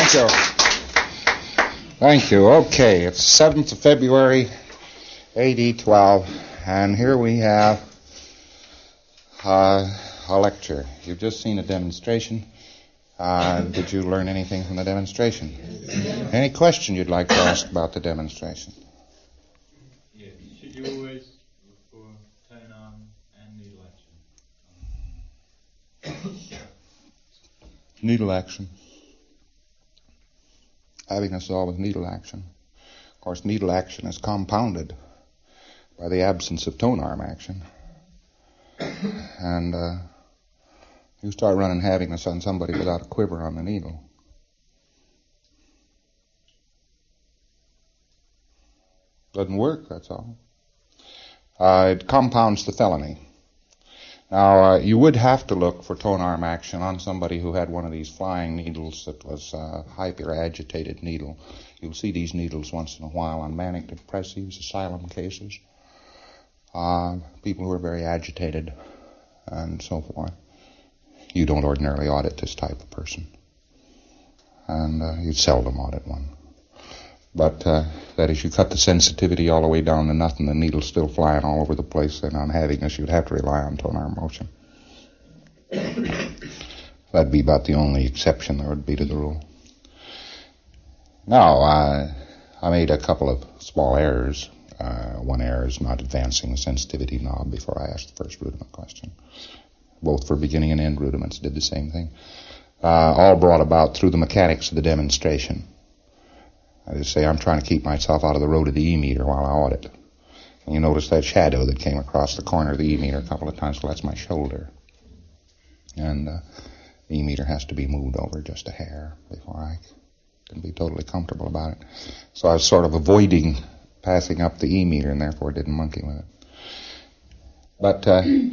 Thank you. Thank you. Okay, it's 7th of February, AD 12, and here we have a lecture. You've just seen a demonstration. Did you learn anything from the demonstration? Any question you'd like to ask about the demonstration? Yeah, should you always look for tone arm and needle action? Needle action. Having us all with needle action. Of course, needle action is compounded by the absence of tone arm action. And you start running havingness on somebody without a quiver on the needle. Doesn't work, that's all. It compounds the felony. Now, you would have to look for tone arm action on somebody who had one of these flying needles that was a hyper-agitated needle. You'll see these needles once in a while on manic depressives, asylum cases, people who are very agitated, and so forth. You don't ordinarily audit this type of person, and you seldom audit one. But that is, you cut the sensitivity all the way down to nothing, the needle's still flying all over the place, then on havingness you'd have to rely on tone arm motion. That'd be about the only exception there would be to the rule. Now, I made a couple of small errors. One error is not advancing the sensitivity knob before I asked the first rudiment question. Both for beginning and end rudiments did the same thing. All brought about through the mechanics of the demonstration. I just say I'm trying to keep myself out of the road of the E-meter while I audit. And you notice that shadow that came across the corner of the E-meter a couple of times. Well, that's my shoulder. And the E-meter has to be moved over just a hair before I can be totally comfortable about it. So I was sort of avoiding passing up the E-meter and therefore didn't monkey with it. But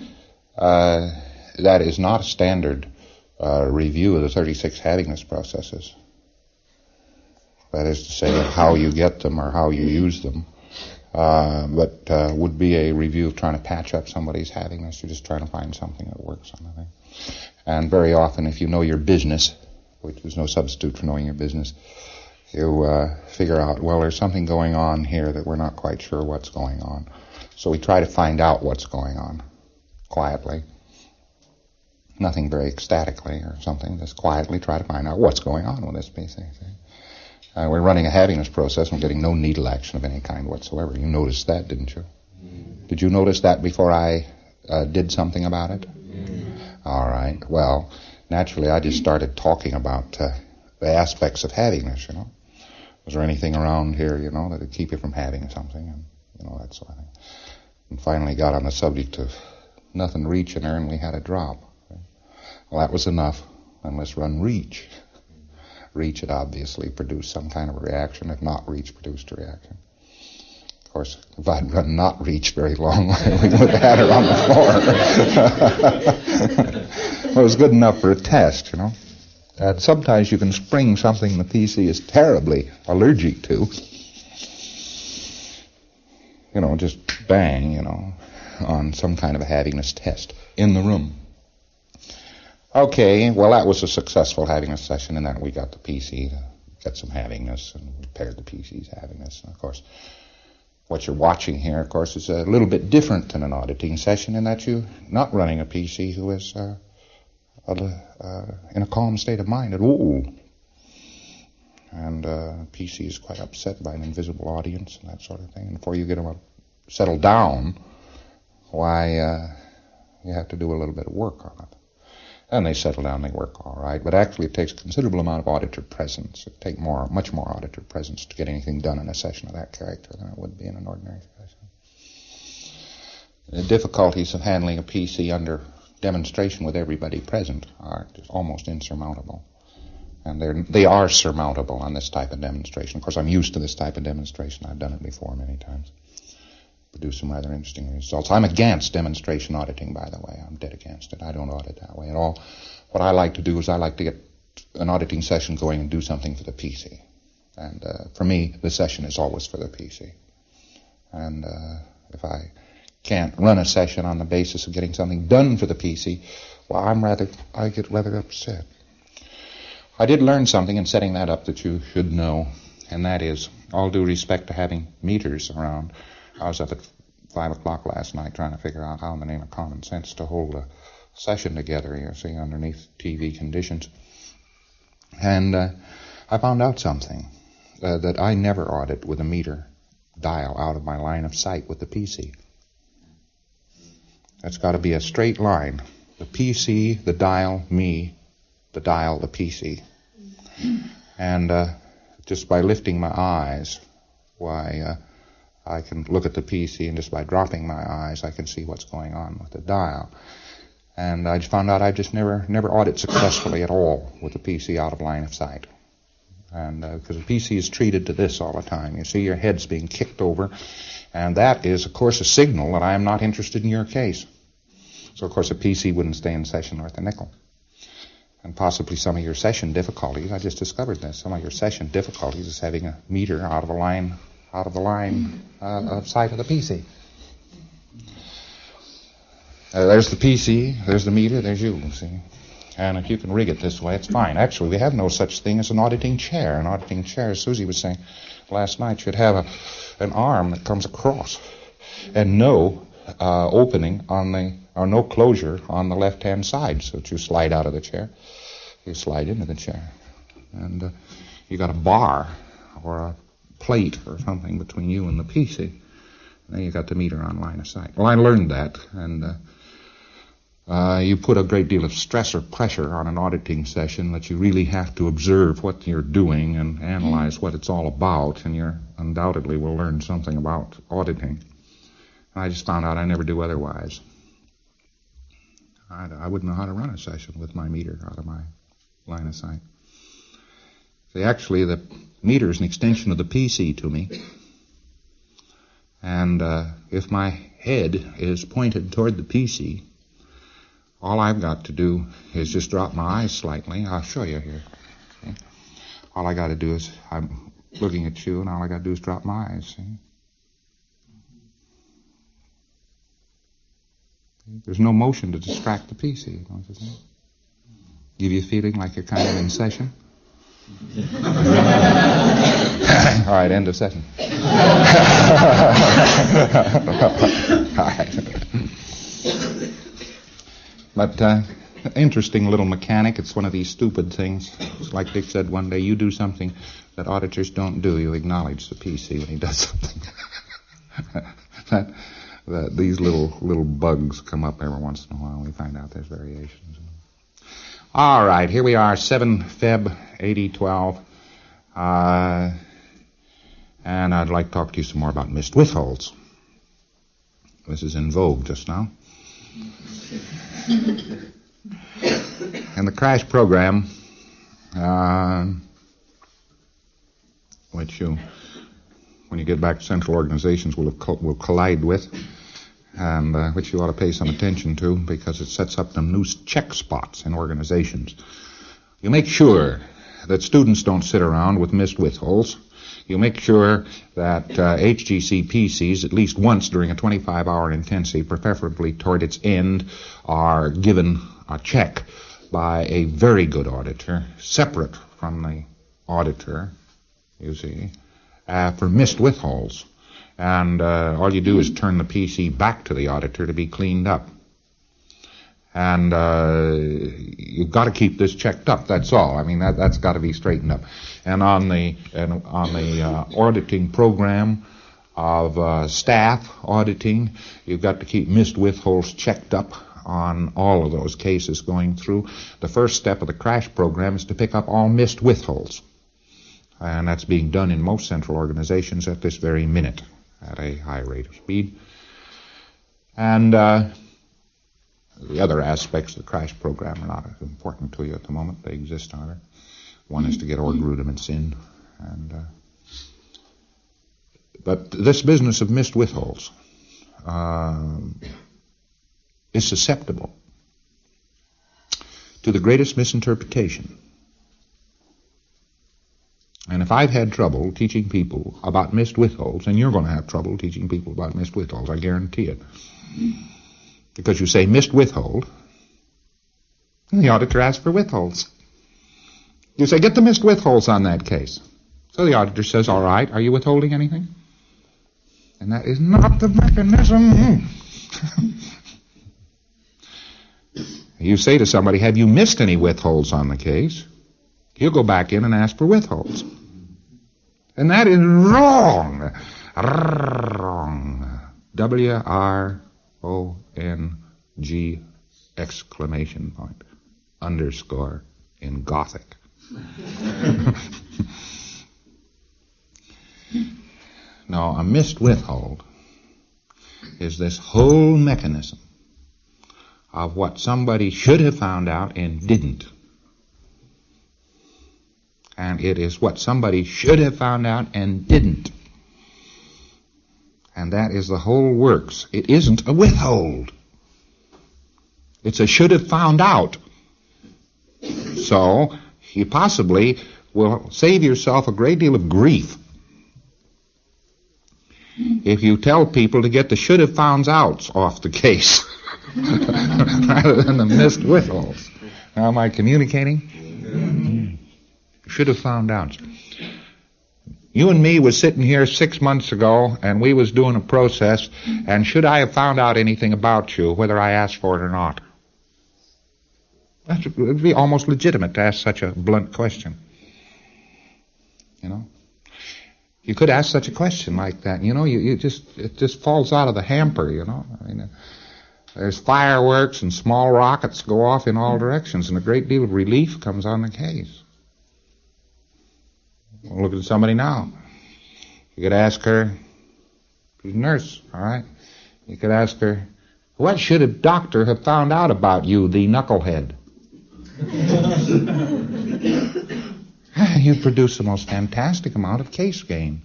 that is not a standard review of the 36 havingness processes. That is to say, how you get them or how you use them. But would be a review of trying to patch up somebody's havingness. You're just trying to find something that works on the thing. And very often, if you know your business, which is no substitute for knowing your business, you figure out, well, there's something going on here that we're not quite sure what's going on. So we try to find out what's going on quietly. Nothing very ecstatically or something. Just quietly try to find out what's going on with this piece. We're running a havingness process and getting no needle action of any kind whatsoever. You noticed that, didn't you? Did you notice that before I did something about it? All right. Well, naturally, I just started talking about the aspects of havingness, you know. Was there anything around here, you know, that would keep you from having something, and, you know, that sort of thing. And finally got on the subject of nothing reaching her, and we had a drop. Well, that was enough. And let's run reach. Reach had obviously produced some kind of a reaction. If not reach produced a reaction. Of course, if I'd run not reach very long, we would have had her on the floor. Well, it was good enough for a test, you know. And sometimes you can spring something the PC is terribly allergic to. You know, just bang, you know, on some kind of a havingness test in the room. Okay, well, that was a successful havingness session, and then we got the PC to get some havingness and repaired the PC's havingness. And, of course, what you're watching here, of course, is a little bit different than an auditing session in that you're not running a PC who is in a calm state of mind at all. And PC is quite upset by an invisible audience and that sort of thing. And before you get them settled down, why, you have to do a little bit of work on it. And they settle down, they work all right. But actually it takes a considerable amount of auditor presence. It takes much more auditor presence to get anything done in a session of that character than it would be in an ordinary session. The difficulties of handling a PC under demonstration with everybody present are almost insurmountable. And they are surmountable on this type of demonstration. Of course, I'm used to this type of demonstration. I've done it before many times. Produce some rather interesting results. I'm against demonstration auditing, by the way. I'm dead against it. I don't audit that way at all. What I like to do is I like to get an auditing session going and do something for the PC. And for me, the session is always for the PC. And if I can't run a session on the basis of getting something done for the PC, well, I get rather upset. I did learn something in setting that up that you should know, and that is, all due respect to having meters around, I was up at 5 o'clock last night trying to figure out how in the name of common sense to hold a session together, you see, underneath TV conditions. And I found out something, that I never audit with a meter dial out of my line of sight with the PC. That's got to be a straight line. The PC, the dial, me, the dial, the PC. And just by lifting my eyes, I can look at the PC, and just by dropping my eyes, I can see what's going on with the dial. And I just found out I just never audit successfully at all with the PC out of line of sight. And because the PC is treated to this all the time. You see your head's being kicked over, and that is, of course, a signal that I am not interested in your case. So, of course, a PC wouldn't stay in session worth a nickel. And possibly some of your session difficulties, I just discovered this, some of your session difficulties is having a meter out of the line of sight of the PC. There's the PC, there's the meter, there's you, see. And if you can rig it this way, it's fine. Actually, we have no such thing as an auditing chair. An auditing chair, as Susie was saying last night, should have an arm that comes across and no opening or no closure on the left-hand side. So that you slide out of the chair, you slide into the chair. And you got a bar or a plate or something between you and the PC. And then you got the meter on line of sight. Well, I learned that, and you put a great deal of stress or pressure on an auditing session that you really have to observe what you're doing and analyze what it's all about, and you undoubtedly will learn something about auditing. And I just found out I never do otherwise. I wouldn't know how to run a session with my meter out of my line of sight. See, actually, the meter is an extension of the PC to me. And if my head is pointed toward the PC, all I've got to do is just drop my eyes slightly. I'll show you here. See? All I got to do is, I'm looking at you, and all I got to do is drop my eyes. See? There's no motion to distract the PC, don't you think? Give you a feeling like you're kind of in session? All right, end of session. All right. But interesting little mechanic. It's one of these stupid things. It's like Dick said one day, you do something that auditors don't do. You acknowledge the PC when he does something. These little bugs come up every once in a while. We find out there's variations. All right, here we are, 7 Feb 8012. And I'd like to talk to you some more about missed withholds. This is in vogue just now. And the crash program, which you, when you get back to central organizations, will collide with, and which you ought to pay some attention to because it sets up them new check spots in organizations. You make sure that students don't sit around with missed withholds. You make sure that HGC PCs, at least once during a 25-hour intensive, preferably toward its end, are given a check by a very good auditor, separate from the auditor, you see, for missed withholds. And all you do is turn the PC back to the auditor to be cleaned up. And you've got to keep this checked up, that's all. I mean, that's got to be straightened up. And on the auditing program of staff auditing, you've got to keep missed withholds checked up on all of those cases going through. The first step of the crash program is to pick up all missed withholds. And that's being done in most central organizations at this very minute at a high rate of speed. And the other aspects of the crash program are not as important to you at the moment. They exist, however. One is to get org rudiments in. But this business of missed withholds is susceptible to the greatest misinterpretation. And if I've had trouble teaching people about missed withholds, then you're going to have trouble teaching people about missed withholds, I guarantee it. Because you say missed withhold, and the auditor asks for withholds. You say, get the missed withholds on that case. So the auditor says, all right, are you withholding anything? And that is not the mechanism. You say to somebody, have you missed any withholds on the case? He'll go back in and ask for withholds. And that is wrong. Wrong. W-R-O-N-G exclamation point. Underscore in Gothic. Now, a missed withhold is this whole mechanism of what somebody should have found out and didn't. And it is what somebody should have found out and didn't. And that is the whole works. It isn't a withhold. It's a should have found out. So, you possibly will save yourself a great deal of grief if you tell people to get the should have found outs off the case rather than the missed withholds. Now, am I communicating? Should have found out. You and me was sitting here 6 months ago, and we was doing a process, and should I have found out anything about you, whether I asked for it or not? It would be almost legitimate to ask such a blunt question. You know? You could ask such a question like that. You know, it just falls out of the hamper, you know. I mean, there's fireworks and small rockets go off in all directions, and a great deal of relief comes on the case. Well, look at somebody now. You could ask her, she's a nurse, all right? You could ask her, what should a doctor have found out about you, the knucklehead? You produce the most fantastic amount of case gain.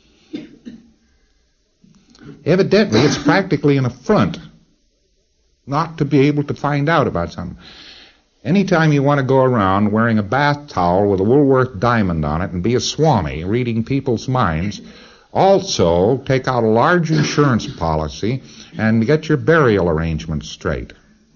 Evidently, it's practically an affront not to be able to find out about something. Anytime you want to go around wearing a bath towel with a Woolworth diamond on it and be a Swami reading people's minds, also take out a large insurance policy and get your burial arrangements straight.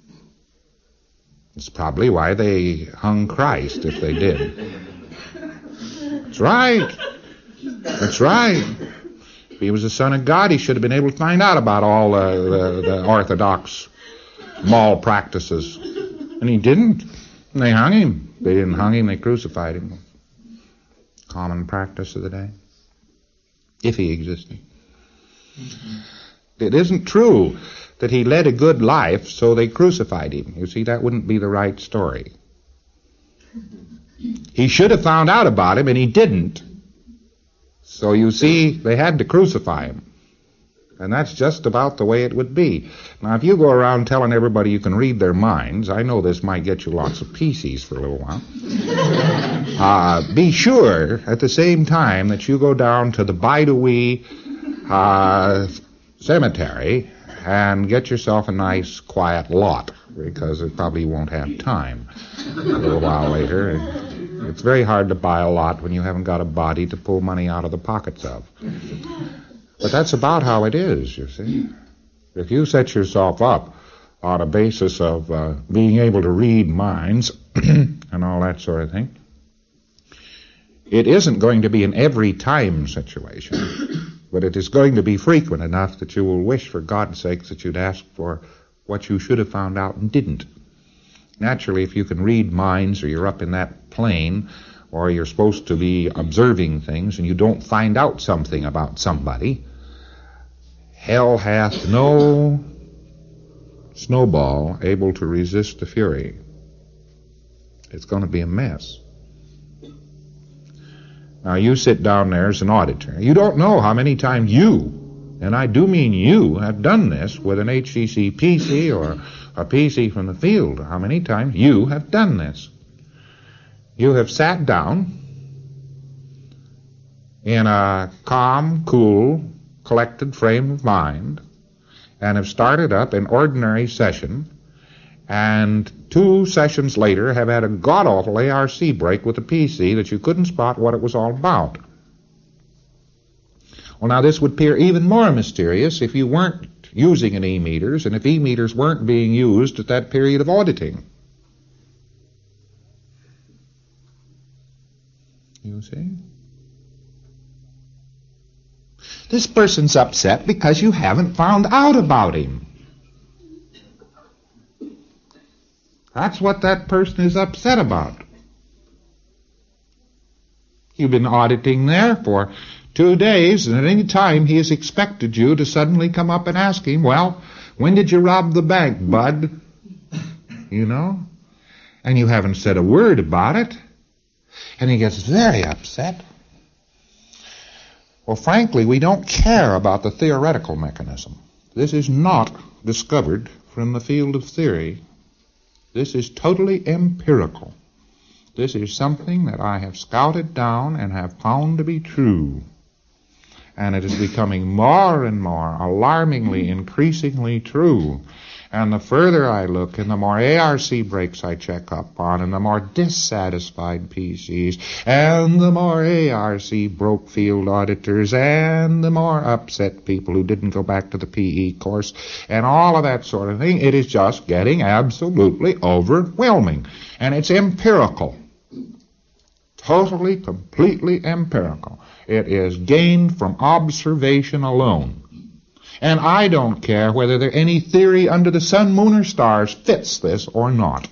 It's probably why they hung Christ, if they did. That's right. That's right. If he was the Son of God, he should have been able to find out about all the Orthodox mall practices. And he didn't. And they hung him. They didn't hung him, they crucified him. Common practice of the day. If he existed. Mm-hmm. It isn't true that he led a good life, so they crucified him. You see, that wouldn't be the right story. He should have found out about him, and he didn't. So you see, they had to crucify him. And that's just about the way it would be. Now, if you go around telling everybody you can read their minds, I know this might get you lots of PCs for a little while. Be sure at the same time that you go down to the Baidowi cemetery and get yourself a nice, quiet lot, because it probably won't have time a little while later. It's very hard to buy a lot when you haven't got a body to pull money out of the pockets of. But that's about how it is, you see. If you set yourself up on a basis of being able to read minds and all that sort of thing, it isn't going to be an every time situation, but it is going to be frequent enough that you will wish, for God's sake, that you'd ask for what you should have found out and didn't. Naturally, if you can read minds, or you're up in that plane, or you're supposed to be observing things, and you don't find out something about somebody, hell hath no snowball able to resist the fury. It's going to be a mess. Now, you sit down there as an auditor. You don't know how many times you, and I do mean you, have done this with an HCC PC or a PC from the field. How many times you have done this. You have sat down in a calm, cool, collected frame of mind and have started up an ordinary session, and 2 sessions later have had a god-awful ARC break with the PC that you couldn't spot what it was all about. Well, now this would appear even more mysterious if you weren't using an e-meters, and if e-meters weren't being used at that period of auditing. You see? This person's upset because you haven't found out about him. That's what that person is upset about. You've been auditing there for 2 days, and at any time he has expected you to suddenly come up and ask him, well, when did you rob the bank, bud? You know? And you haven't said a word about it. And he gets very upset. Well, frankly, we don't care about the theoretical mechanism. This is not discovered from the field of theory. This is totally empirical. This is something that I have scouted down and have found to be true. And it is becoming more and more alarmingly, increasingly true. And the further I look, and the more ARC breaks I check up on, and the more dissatisfied PCs, and the more ARC broke field auditors, and the more upset people who didn't go back to the PE course, and all of that sort of thing, it is just getting absolutely overwhelming. And it's empirical. Totally, completely empirical. It is gained from observation alone. And I don't care whether there any theory under the sun, moon, or stars fits this or not.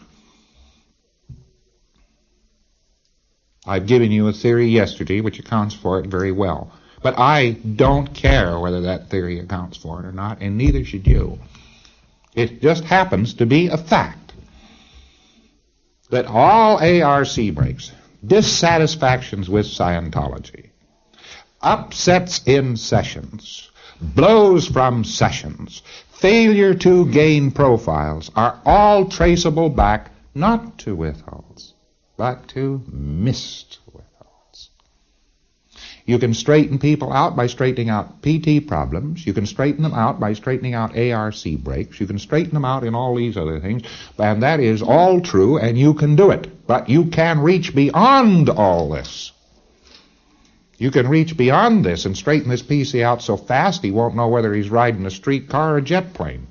I've given you a theory yesterday which accounts for it very well. But I don't care whether that theory accounts for it or not, and neither should you. It just happens to be a fact that all ARC breaks, dissatisfactions with Scientology, upsets in sessions, blows from sessions, failure to gain profiles are all traceable back not to withholds, but to missed withholds. You can straighten people out by straightening out PT problems. You can straighten them out by straightening out ARC breaks. You can straighten them out in all these other things, and that is all true, and you can do it. But you can reach beyond all this. You can reach beyond this and straighten this PC out so fast he won't know whether he's riding a streetcar or a jet plane.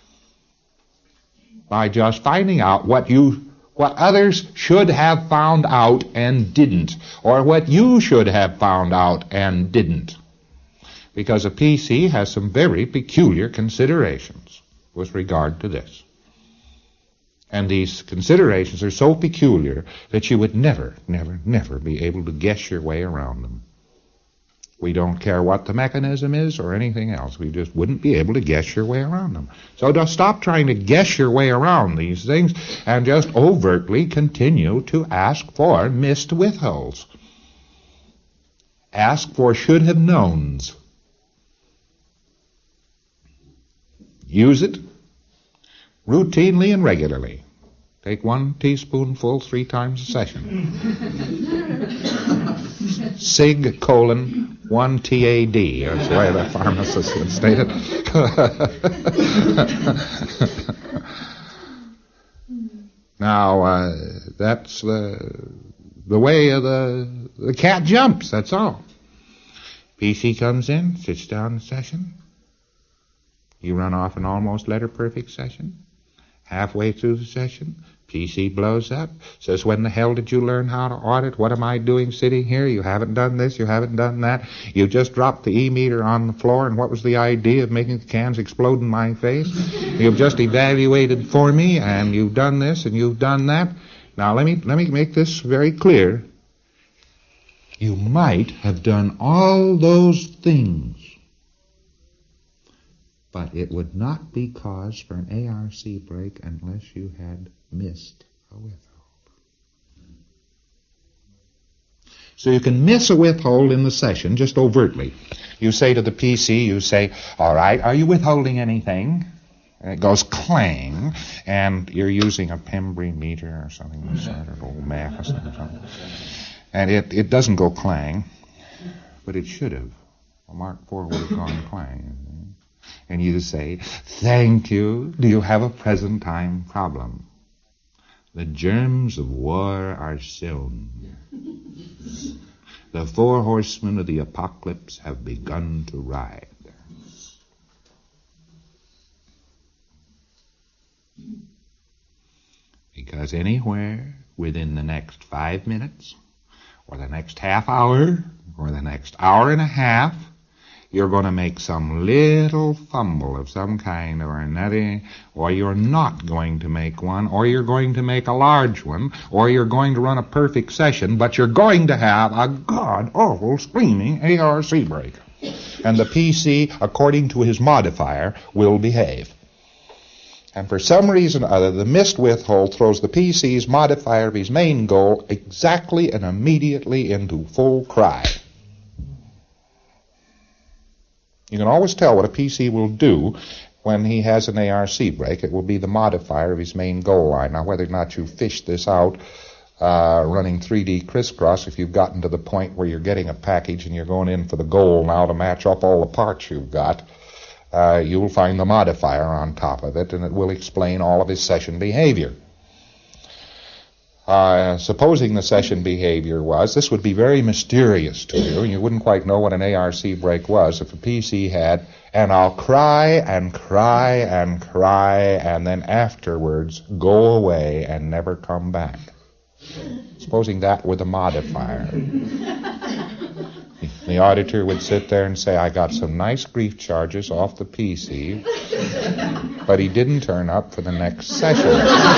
By just finding out what others should have found out and didn't, or what you should have found out and didn't. Because a PC has some very peculiar considerations with regard to this. And these considerations are so peculiar that you would never, never, never be able to guess your way around them. We don't care what the mechanism is or anything else. We just wouldn't be able to guess your way around them. So just stop trying to guess your way around these things and just overtly continue to ask for missed withholds. Ask for should have knowns. Use it routinely and regularly. Take 1 teaspoonful 3 times a session. Sig: 1 TAD. That's the way the pharmacist would state it. Now, that's the way of the cat jumps, that's all. PC comes in, sits down in session. You run off an almost letter-perfect session. Halfway through the session, PC blows up, says, when the hell did you learn how to audit? What am I doing sitting here? You haven't done this, you haven't done that. You just dropped the E-meter on the floor, and what was the idea of making the cans explode in my face? You've just evaluated for me, and you've done this, and you've done that. Now, let me make this very clear. You might have done all those things, but it would not be cause for an ARC break unless you had missed a withhold. So you can miss a withhold in the session just overtly. You say to the PC, you say, all right, are you withholding anything? And it goes clang, and you're using a Pembry meter or something, or old math or something. And it doesn't go clang, but it should have. A Mark IV would have gone clang. And you say, thank you. Do you have a present time problem? The germs of war are sown. The 4 horsemen of the apocalypse have begun to ride. Because anywhere within the next 5 minutes or the next half hour, or the next hour and a half, you're going to make some little fumble of some kind or another, or you're not going to make one, or you're going to make a large one, or you're going to run a perfect session, but you're going to have a god-awful screaming ARC break. And the PC, according to his modifier, will behave. And for some reason or other, the missed withhold throws the PC's modifier of his main goal exactly and immediately into full cry. You can always tell what a PC will do when he has an ARC break. It will be the modifier of his main goal line. Now, whether or not you fish this out running 3D crisscross, if you've gotten to the point where you're getting a package and you're going in for the goal now to match up all the parts you've got, you will find the modifier on top of it, and it will explain all of his session behavior. Supposing the session behavior was, this would be very mysterious to you, and you wouldn't quite know what an ARC break was if a PC had, and I'll cry and cry and cry, and then afterwards go away and never come back. Supposing that were the modifier. The auditor would sit there and say, I got some nice grief charges off the PC, but he didn't turn up for the next session.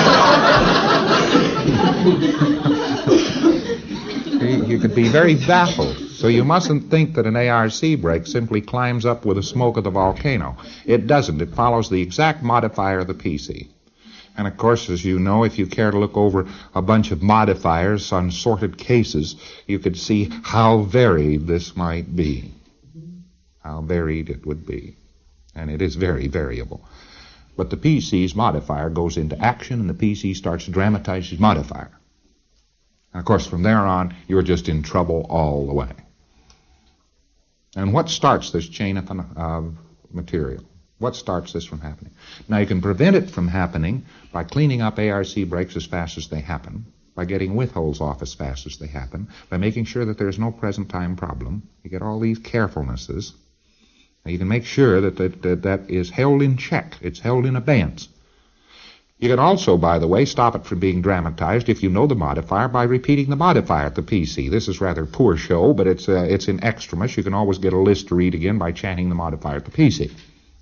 You could be very baffled. So you mustn't think that an ARC break simply climbs up with the smoke of the volcano. It doesn't. It follows the exact modifier of the PC. And of course, as you know, if you care to look over a bunch of modifiers on sorted cases, you could see how varied this might be. How varied it would be. And it is very variable. But the PC's modifier goes into action, and the PC starts to dramatize his modifier. And of course, from there on, you're just in trouble all the way. And what starts this chain of material? What starts this from happening? Now, you can prevent it from happening by cleaning up ARC breaks as fast as they happen, by getting withholds off as fast as they happen, by making sure that there's no present time problem. You get all these carefulnesses. Now, you can make sure that is held in check. It's held in abeyance. You can also, by the way, stop it from being dramatized if you know the modifier by repeating the modifier at the PC. This is rather poor show, but it's in extremis. You can always get a list to read again by chanting the modifier at the PC.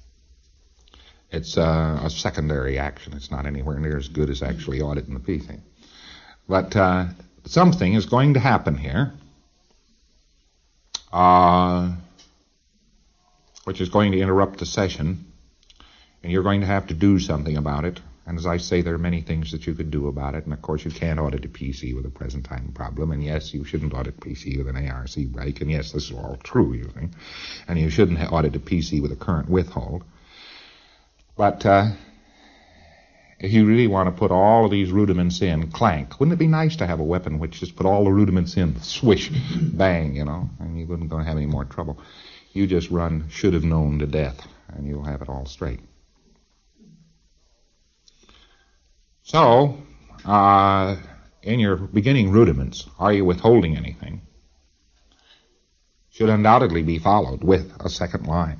It's a secondary action. It's not anywhere near as good as actually auditing the PC. But something is going to happen here, which is going to interrupt the session, and you're going to have to do something about it. And as I say, there are many things that you could do about it. And of course, you can't audit a PC with a present time problem. And yes, you shouldn't audit a PC with an ARC break. And yes, this is all true, you think. And you shouldn't audit a PC with a current withhold. But if you really want to put all of these rudiments in, clank, wouldn't it be nice to have a weapon which just put all the rudiments in, swish, bang, you know, and you wouldn't going to have any more trouble. You just run should have known to death, and you'll have it all straight. So, in your beginning rudiments, are you withholding anything? Should undoubtedly be followed with a second line.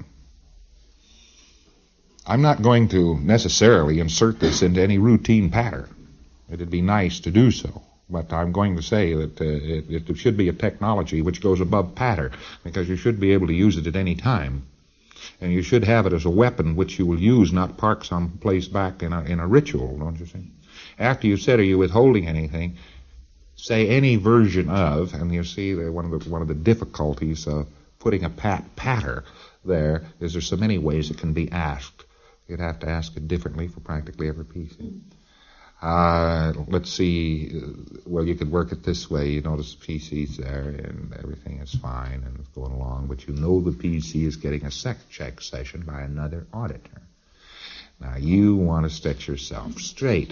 I'm not going to necessarily insert this into any routine pattern. It'd be nice to do so, but I'm going to say that it should be a technology which goes above pattern, because you should be able to use it at any time. And you should have it as a weapon which you will use, not park someplace back in a ritual, don't you see? After you've said, are you withholding anything, say any version of, and you see that one of the difficulties of putting a patter there's so many ways it can be asked. You'd have to ask it differently for practically every PC. Let's see, well, you could work it this way. You notice the PC's there and everything is fine and it's going along, but you know the PC is getting a check session by another auditor. Now, you want to set yourself straight.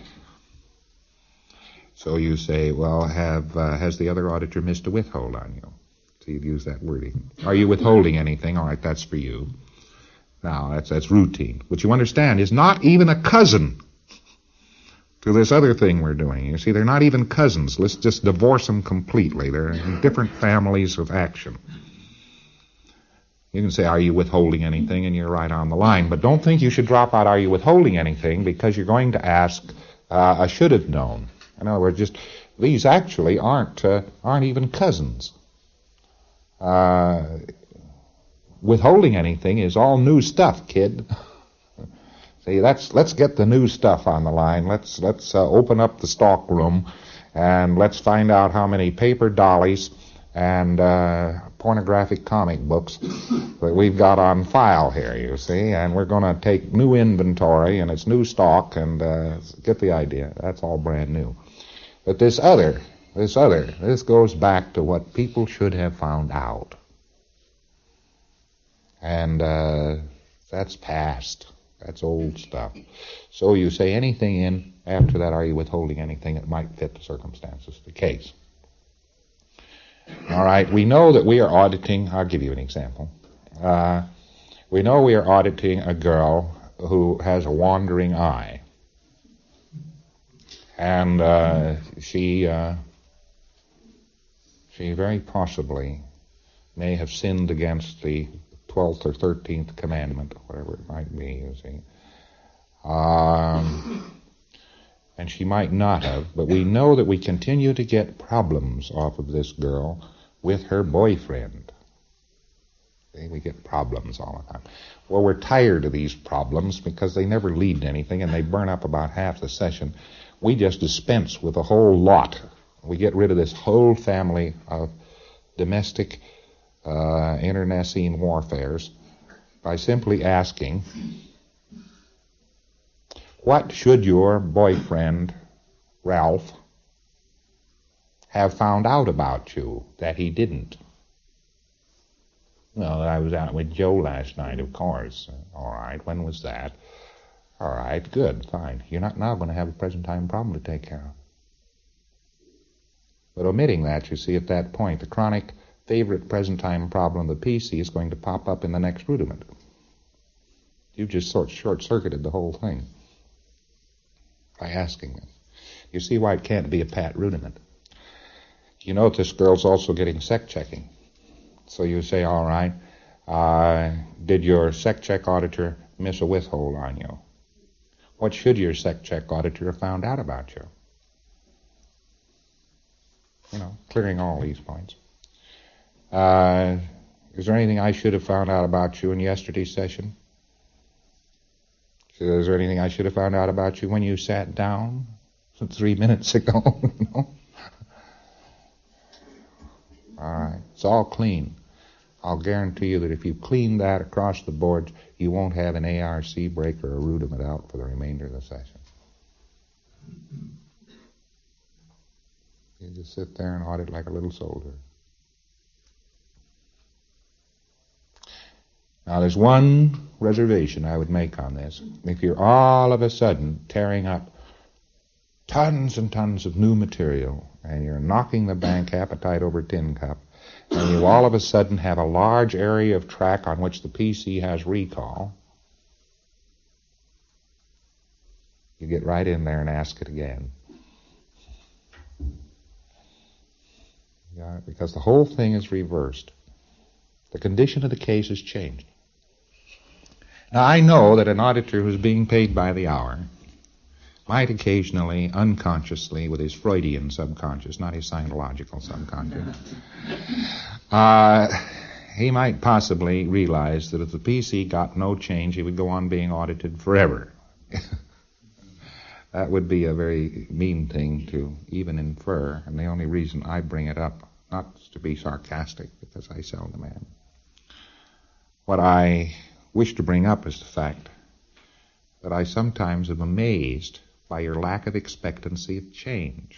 So you say, well, has the other auditor missed a withhold on you? So you'd use that wording. Are you withholding anything? All right, that's for you. Now, that's routine. What you understand is not even a cousin to this other thing we're doing. You see, they're not even cousins. Let's just divorce them completely. They're in different families of action. You can say, are you withholding anything? And you're right on the line. But don't think you should drop out, are you withholding anything? Because you're going to ask, I should have known. In other words, just These actually aren't even cousins. Withholding anything is all new stuff, kid. See, let's get the new stuff on the line. Let's open up the stock room, and let's find out how many paper dollies and pornographic comic books that we've got on file here, you see, and we're going to take new inventory, and it's new stock, and get the idea. That's all brand new. But this goes back to what people should have found out. And that's past. That's old stuff. So you say anything in after that, are you withholding anything that might fit the circumstances of the case? All right, we know that we are auditing, I'll give you an example. We know we are auditing a girl who has a wandering eye. And she very possibly may have sinned against the 12th or 13th commandment, whatever it might be, you see. And she might not have, but we know that we continue to get problems off of this girl with her boyfriend. See, we get problems all the time. Well, we're tired of these problems because they never lead to anything and they burn up about half the session. We just dispense with a whole lot. We get rid of this whole family of domestic internecine warfares by simply asking, what should your boyfriend, Ralph, have found out about you that he didn't? Well, I was out with Joe last night, of course. All right, when was that? All right, good, fine. You're not now going to have a present time problem to take care of. But omitting that, you see, at that point, the chronic favorite present time problem of the PC is going to pop up in the next rudiment. You've just short-circuited the whole thing by asking them. You see why it can't be a pat rudiment. You know this girl's also getting sec checking. So you say, all right, did your sec check auditor miss a withhold on you? What should your sec check auditor have found out about you? You know, clearing all these points. Is there anything I should have found out about you in yesterday's session? Is there anything I should have found out about you when you sat down 3 minutes ago? No? All right. It's all clean. I'll guarantee you that if you clean that across the board, you won't have an ARC break or a rudiment out for the remainder of the session. You just sit there and audit like a little soldier. Now, there's one reservation I would make on this. If you're all of a sudden tearing up tons and tons of new material, and you're knocking the bank appetite over tin cup, and you all of a sudden have a large area of track on which the PC has recall, you get right in there and ask it again. Yeah, because the whole thing is reversed. The condition of the case has changed. Now, I know that an auditor who's being paid by the hour might occasionally, unconsciously, with his Freudian subconscious, not his Scientological subconscious, he might possibly realize that if the PC got no change, he would go on being audited forever. That would be a very mean thing to even infer, and the only reason I bring it up, not to be sarcastic, because I seldom am. What I wish to bring up is the fact that I sometimes am amazed by your lack of expectancy of change.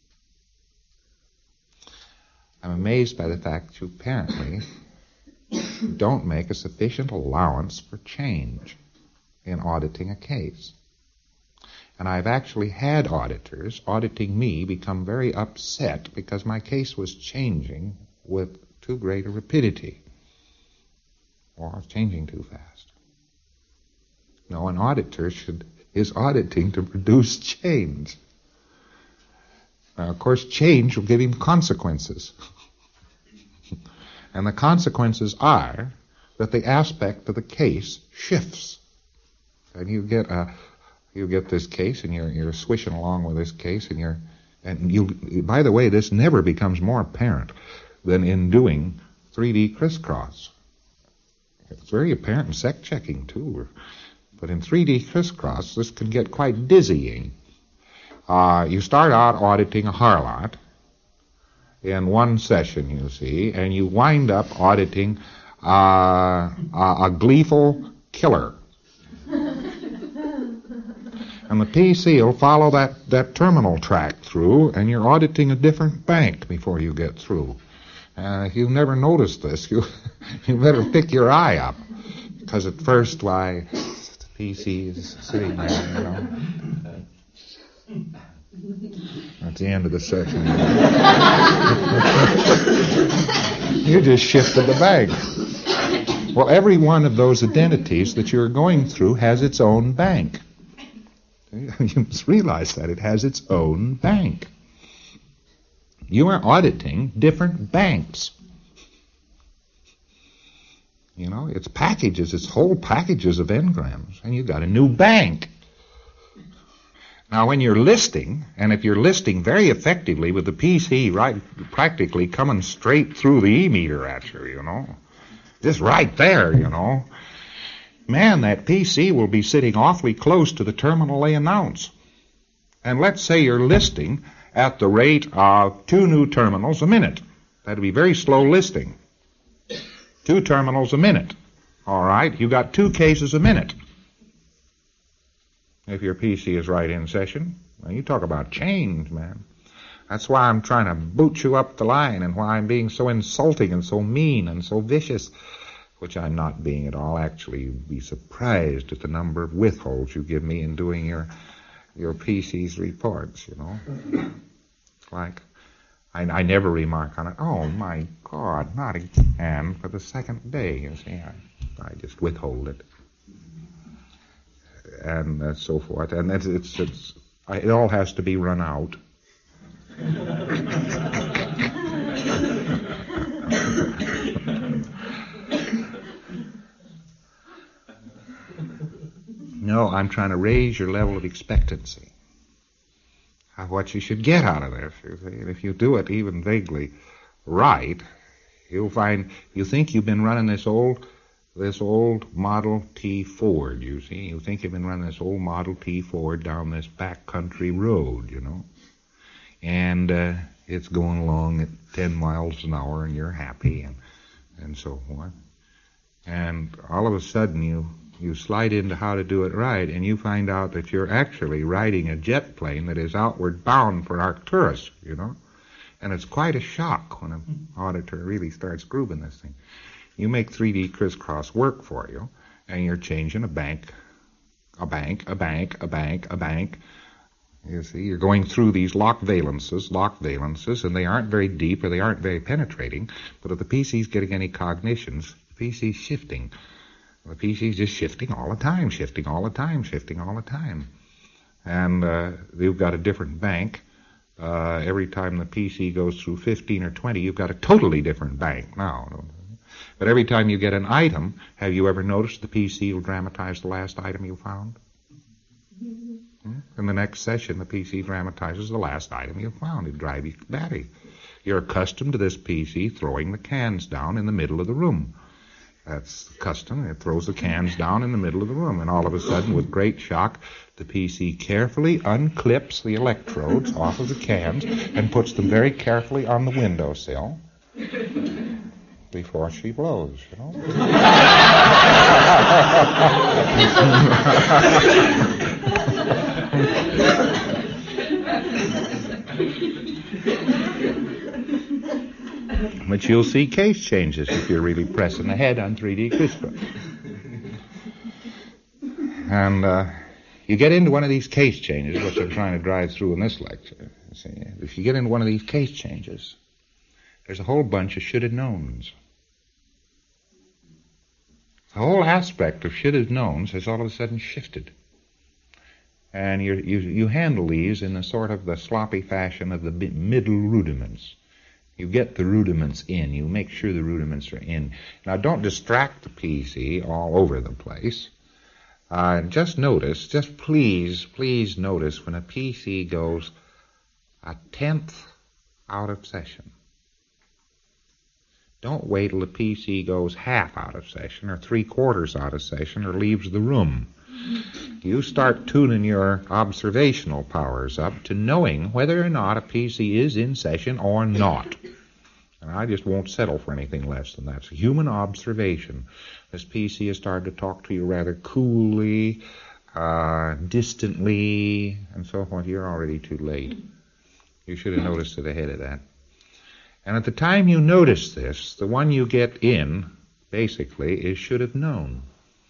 I'm amazed by the fact that you apparently don't make a sufficient allowance for change in auditing a case. And I've actually had auditors auditing me become very upset because my case was changing with too great a rapidity. Or it's changing too fast. No, an auditor is auditing to produce change. Now, of course, change will give him consequences. And the consequences are that the aspect of the case shifts. And you get this case, and you're swishing along with this case, and And by the way, this never becomes more apparent than in doing 3D crisscross. It's very apparent in sec checking too. But in 3D crisscross, this can get quite dizzying. You start out auditing a harlot in one session, you see, and you wind up auditing a gleeful killer. And the PC will follow that terminal track through, and you're auditing a different bank before you get through. If you've never noticed this, you better pick your eye up. Because at first, why, the PC is sitting there, you know. At the end of the session, you just shifted the bank. Well, every one of those identities that you're going through has its own bank. You must realize that it has its own bank. You are auditing different banks. You know, it's packages, it's whole packages of engrams, and you've got a new bank. Now, when you're listing, and if you're listing very effectively with the PC right, practically coming straight through the E-meter at you, you know, just right there, you know, man, that PC will be sitting awfully close to the terminal they announce. And let's say you're listing at the rate of 2 new terminals a minute. That'd be very slow listing. 2 terminals a minute. All right, you got 2 cases a minute. If your PC is right in session, well, you talk about change, man. That's why I'm trying to boot you up the line, and why I'm being so insulting and so mean and so vicious, which I'm not being at all. Actually, you'd be surprised at the number of withholds you give me in doing your PC's reports, you know. It's like, I never remark on it. Oh, my God, not again for the second day, you see. I just withhold it. And so forth. And it all has to be run out. No, I'm trying to raise your level of expectancy of what you should get out of this. You see. And if you do it even vaguely right, you'll find you think you've been running this old Model T Ford, you see. You think you've been running this old Model T Ford down this backcountry road, you know. And it's going along at 10 miles an hour, and you're happy, and so forth. And all of a sudden you slide into how to do it right, and you find out that you're actually riding a jet plane that is outward bound for Arcturus, you know. And it's quite a shock when an auditor really starts grooving this thing. You make 3D crisscross work for you, and you're changing a bank. You see, you're going through these lock valences, and they aren't very deep or they aren't very penetrating, but if the PC's getting any cognitions, the PC's shifting. The PC's just shifting all the time. And you've got a different bank. Every time the PC goes through 15 or 20, you've got a totally different bank now. But every time you get an item, have you ever noticed the PC will dramatize the last item you found? In the next session, the PC dramatizes the last item you found. It'll drive you batty. You're accustomed to this PC throwing the cans down in the middle of the room. That's custom. It throws the cans down in the middle of the room. And all of a sudden, with great shock, the PC carefully unclips the electrodes off of the cans and puts them very carefully on the windowsill before she blows, you know. But you'll see case changes if you're really pressing ahead on 3D crisscross. And you get into one of these case changes, which I'm trying to drive through in this lecture. See, if you get into one of these case changes, there's a whole bunch of should-have-knowns. The whole aspect of should-have-knowns has all of a sudden shifted. And you handle these in the sort of the sloppy fashion of the middle rudiments. You get the rudiments in. You make sure the rudiments are in. Now, don't distract the PC all over the place. Just please notice when a PC goes a tenth out of session. Don't wait till the PC goes half out of session or 3/4 out of session or leaves the room. You start tuning your observational powers up to knowing whether or not a PC is in session or not. And I just won't settle for anything less than that. It's human observation. This PC has started to talk to you rather coolly, distantly, and so forth. You're already too late. You should have noticed it ahead of that. And at the time you notice this, the one you get in, basically, is should have known.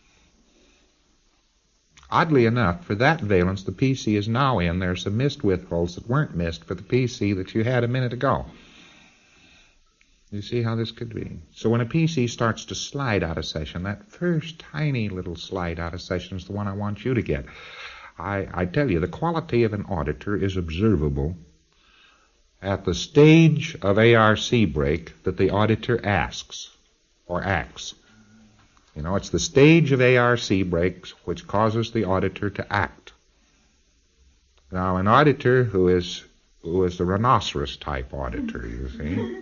Oddly enough, for that valence the PC is now in, there's some missed withholds that weren't missed for the PC that you had a minute ago. You see how this could be? So when a PC starts to slide out of session, that first tiny little slide out of session is the one I want you to get. I tell you, the quality of an auditor is observable at the stage of ARC break that the auditor asks or acts. You know, it's the stage of ARC breaks which causes the auditor to act. Now, an auditor who is the rhinoceros type auditor, you see,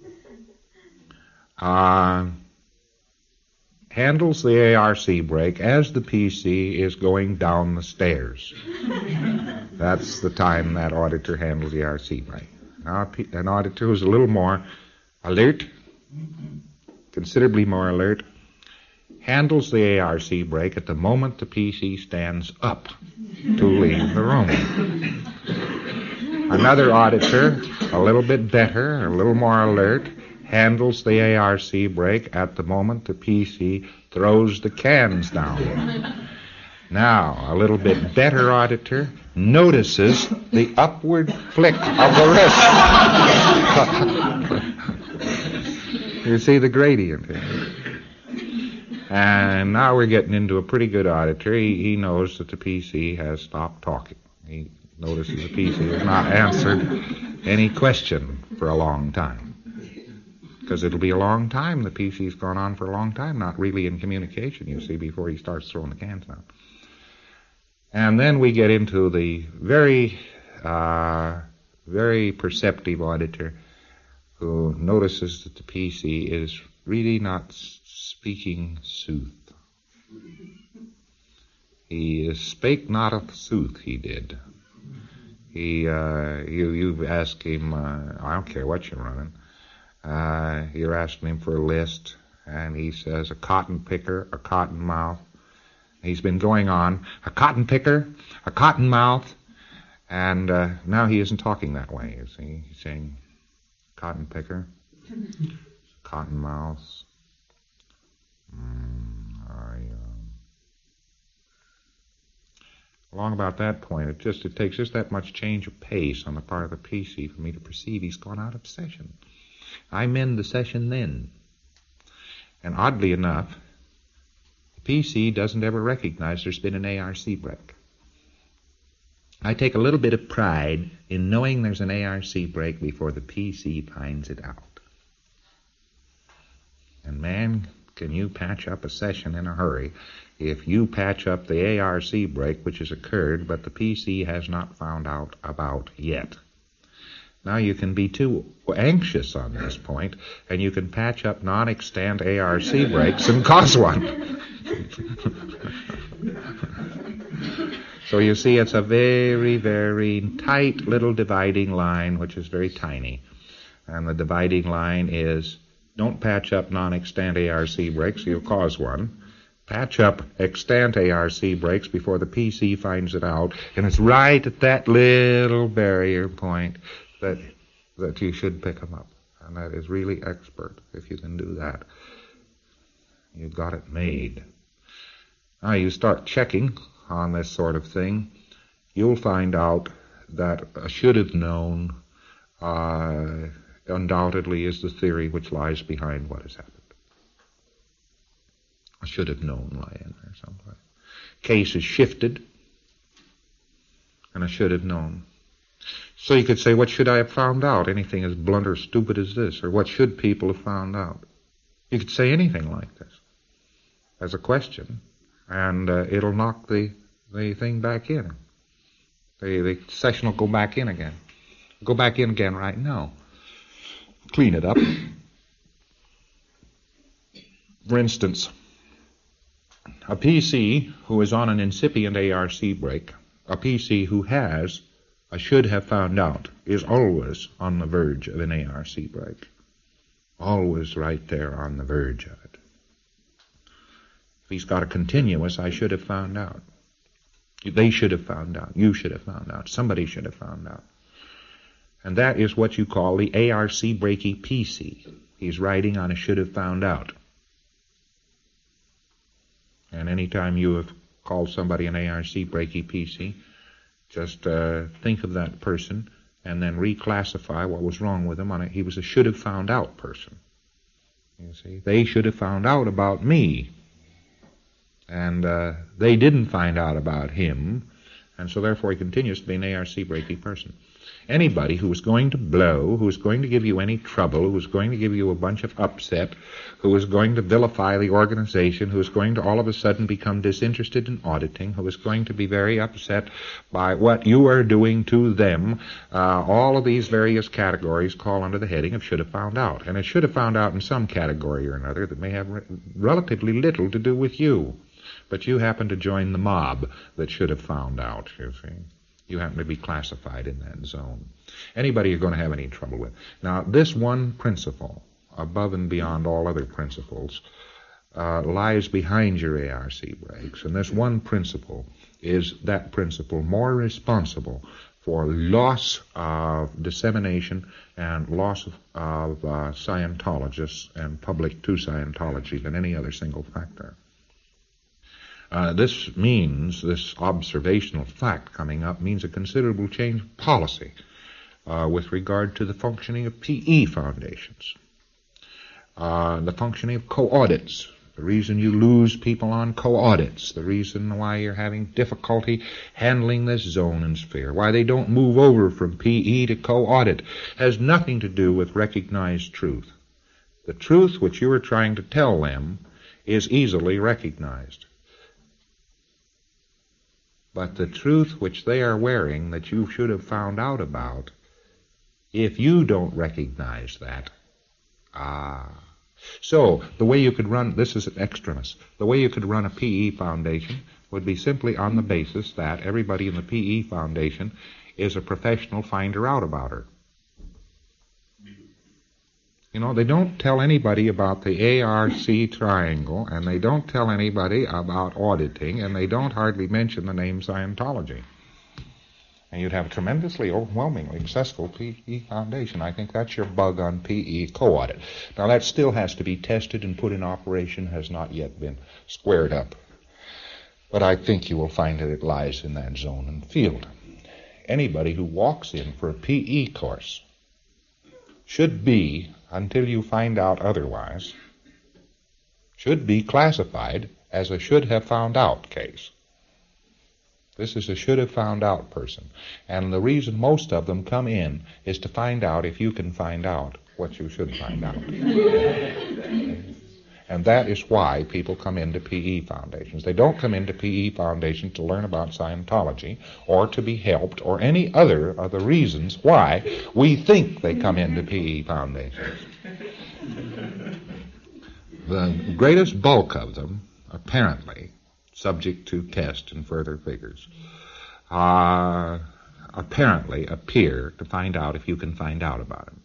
handles the ARC break as the PC is going down the stairs. That's the time that auditor handles the ARC break. Now, an auditor who's a little more alert, considerably more alert, handles the ARC break at the moment the PC stands up to leave the room. Another auditor, a little bit better, a little more alert, handles the ARC break at the moment the PC throws the cans down. Now, a little bit better auditor notices the upward flick of the wrist. You see the gradient here. And now we're getting into a pretty good auditor. He knows that the PC has stopped talking. He notices the PC has not answered any question for a long time. Because it'll be a long time. The PC's gone on for a long time, not really in communication, you see, before he starts throwing the cans down. And then we get into the very perceptive auditor who notices that the PC is really not speaking sooth. He spake not of sooth, he did. You've asked him, I don't care what you're running, you're asking him for a list, and he says a cotton picker, a cotton mouth. He's been going on, a cotton picker, a cotton mouth, and now he isn't talking that way, you see. He's saying cotton picker, cotton mouth. Along about that point, it takes just that much change of pace on the part of the PC for me to perceive he's gone out of session. I'm in the session then. And oddly enough, the PC doesn't ever recognize there's been an ARC break. I take a little bit of pride in knowing there's an ARC break before the PC finds it out. And man, can you patch up a session in a hurry if you patch up the ARC break which has occurred but the PC has not found out about yet. Now you can be too anxious on this point, and you can patch up non-extant ARC breaks and cause one. So you see, it's a very, very tight little dividing line, which is very tiny. And the dividing line is, don't patch up non-extant ARC breaks, you'll cause one. Patch up extant ARC breaks before the PC finds it out, and it's right at that little barrier point that you should pick them up. And that is really expert if you can do that. You've got it made. Now you start checking on this sort of thing. You'll find out that a should have known undoubtedly is the theory which lies behind what has happened. I should have known lie in there someplace. Case is shifted, and I should have known. So you could say, what should I have found out? Anything as blunt or stupid as this. Or what should people have found out? You could say anything like this as a question, and it'll knock the thing back in. The session will go back in again. Go back in again right now. Clean it up. For instance, a PC who is on an incipient ARC break, a PC who has a should have found out, is always on the verge of an ARC break. Always right there on the verge of it. If he's got a continuous, I should have found out. They should have found out. You should have found out. Somebody should have found out. And that is what you call the ARC breaky PC. He's riding on a should have found out. And any time you have called somebody an ARC breaky PC, just think of that person and then reclassify what was wrong with him on it. He was a should have found out person. You see, they should have found out about me. And they didn't find out about him, and so therefore he continues to be an ARC breaky person. Anybody who is going to blow, who is going to give you any trouble, who is going to give you a bunch of upset, who is going to vilify the organization, who is going to all of a sudden become disinterested in auditing, who is going to be very upset by what you are doing to them, all of these various categories call under the heading of should have found out. And it should have found out in some category or another that may have relatively little to do with you. But you happen to join the mob that should have found out, you see. You happen to be classified in that zone. Anybody you're going to have any trouble with. Now, this one principle, above and beyond all other principles, lies behind your ARC breaks. And this one principle is that principle more responsible for loss of dissemination and loss of Scientologists and public to Scientology than any other single factor. This observational fact coming up means a considerable change of policy with regard to the functioning of PE foundations, the functioning of co-audits, the reason you lose people on co-audits, the reason why you're having difficulty handling this zone and sphere, why they don't move over from PE to co-audit, has nothing to do with recognized truth. The truth which you are trying to tell them is easily recognized. But the truth which they are wearing that you should have found out about, if you don't recognize that, So, the way you could run, this is an extremis, the way you could run a PE foundation would be simply on the basis that everybody in the PE foundation is a professional finder-out-abouter. You know, they don't tell anybody about the ARC triangle, and they don't tell anybody about auditing, and they don't hardly mention the name Scientology. And you'd have a tremendously, overwhelmingly successful PE foundation. I think that's your bug on PE co-audit. Now, that still has to be tested and put in operation, has not yet been squared up. But I think you will find that it lies in that zone and field. Anybody who walks in for a PE course should be, until you find out otherwise, should be classified as a should have found out case. This is a should have found out person. And the reason most of them come in is to find out if you can find out what you should find out. And that is why people come into PE foundations. They don't come into PE foundations to learn about Scientology or to be helped or any other of the reasons why we think they come into PE foundations. The greatest bulk of them, apparently, subject to test and further figures, apparently appear to find out if you can find out about them.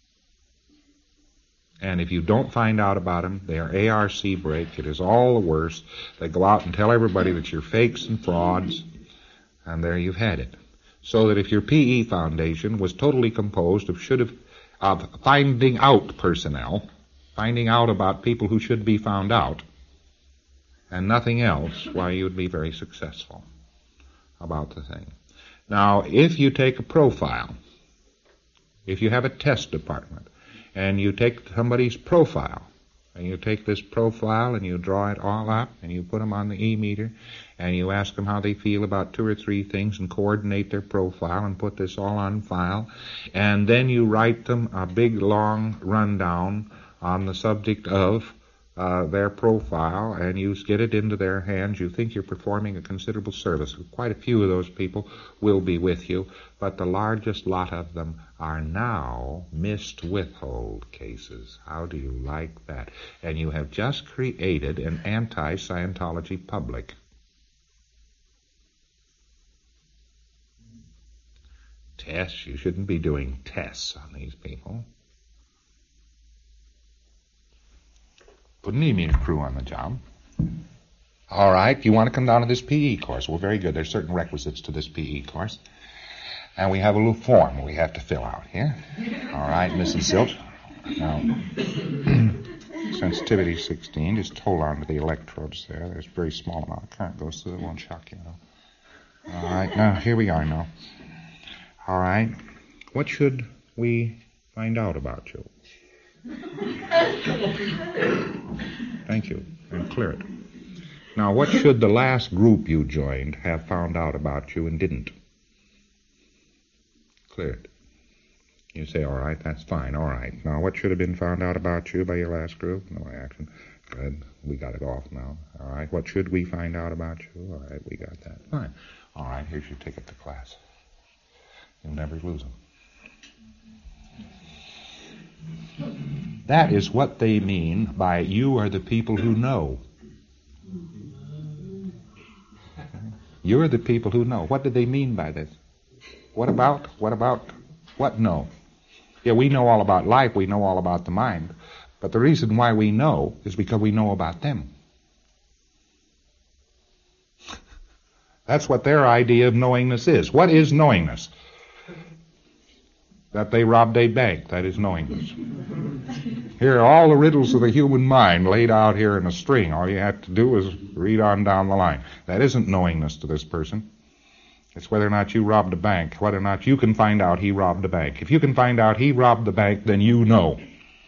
And if you don't find out about them, they are ARC break. It is all the worse. They go out and tell everybody that you're fakes and frauds, and there you've had it. So that if your PE foundation was totally composed of finding out personnel, finding out about people who should be found out, and nothing else, why, you'd be very successful about the thing. Now, if you take a profile, if you have a test department, and you take somebody's profile, and you take this profile and you draw it all up, and you put them on the E-meter, and you ask them how they feel about 2 or 3 things, and coordinate their profile, and put this all on file, and then you write them a big, long rundown on the subject of their profile and you get it into their hands, you think you're performing a considerable service. Quite a few of those people will be with you, but the largest lot of them are now missed withhold cases. How do you like that? And you have just created an anti-Scientology public. Tests, you shouldn't be doing tests on these people. Put an email crew on the job. All right, you want to come down to this PE course? Well, very good. There's certain requisites to this PE course. And we have a little form we have to fill out here. All right, Mrs. Zilch. Now, sensitivity 16, just hold on to the electrodes there. There's a very small amount of current goes through. It won't shock you. All right, now, here we are now. All right, what should we find out about you? Thank you, and clear it. Now, what should the last group you joined have found out about you and didn't? Clear it. You say, all right, that's fine, all right. Now, what should have been found out about you by your last group? No reaction. Good, we got it off now. All right, what should we find out about you? All right, we got that. Fine. All right, here's your ticket to class. You'll never lose them. That is what they mean by you are the people who know. You're the people who know. What do they mean by this? What about? What know? Yeah, we know all about life. We know all about the mind. But the reason why we know is because we know about them. That's what their idea of knowingness is. What is knowingness? That they robbed a bank. That is knowingness. Here are all the riddles of the human mind laid out here in a string. All you have to do is read on down the line. That isn't knowingness to this person. It's whether or not you robbed a bank, whether or not you can find out he robbed a bank. If you can find out he robbed the bank, then you know.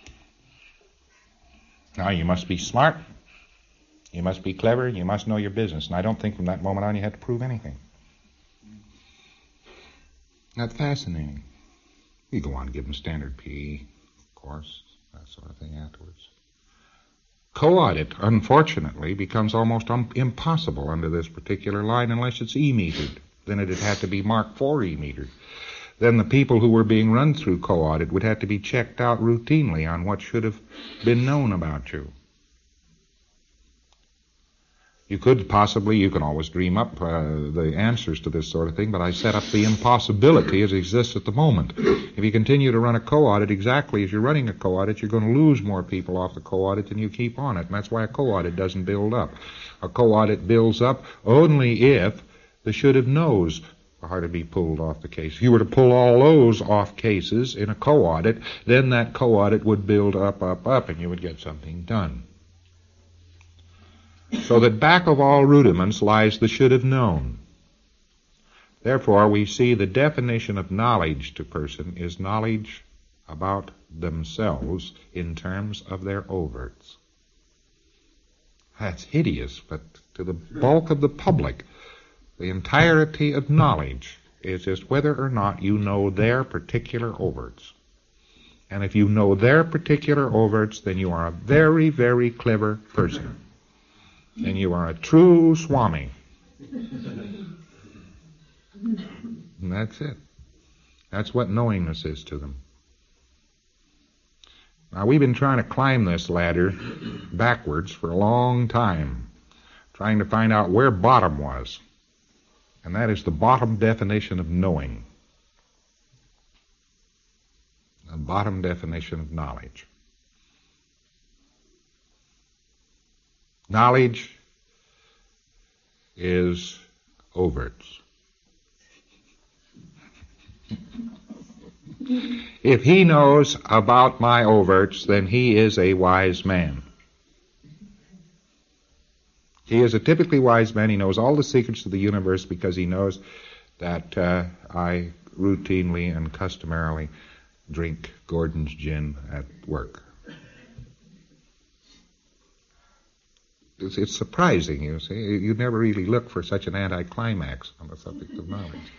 Now, you must be smart. You must be clever. You must know your business. And I don't think from that moment on you have to prove anything. That's fascinating. You go on and give them standard PE course, that sort of thing afterwards. Co-audit, unfortunately, becomes almost impossible under this particular line unless it's E-metered. Then it'd have to be Mark IV E-metered. Then the people who were being run through co-audit would have to be checked out routinely on what should have been known about you. You can always dream up the answers to this sort of thing, but I set up the impossibility as it exists at the moment. If you continue to run a co-audit exactly as you're running a co-audit, you're going to lose more people off the co-audit than you keep on it, and that's why a co-audit doesn't build up. A co-audit builds up only if the should-have knows are to be pulled off the case. If you were to pull all those off cases in a co-audit, then that co-audit would build up, and you would get something done. So that back of all rudiments lies the should have known. Therefore, we see the definition of knowledge to person is knowledge about themselves in terms of their overts. That's hideous, but to the bulk of the public, the entirety of knowledge is just whether or not you know their particular overts. And if you know their particular overts, then you are a very, very clever person. And you are a true Swami. And that's it. That's what knowingness is to them. Now, we've been trying to climb this ladder backwards for a long time, trying to find out where bottom was. And that is the bottom definition of knowing. The bottom definition of knowledge. Knowledge is overts. If he knows about my overts, then he is a wise man. He is a typically wise man. He knows all the secrets of the universe because he knows that I routinely and customarily drink Gordon's gin at work. It's surprising, you see. You never really look for such an anticlimax on the subject of knowledge.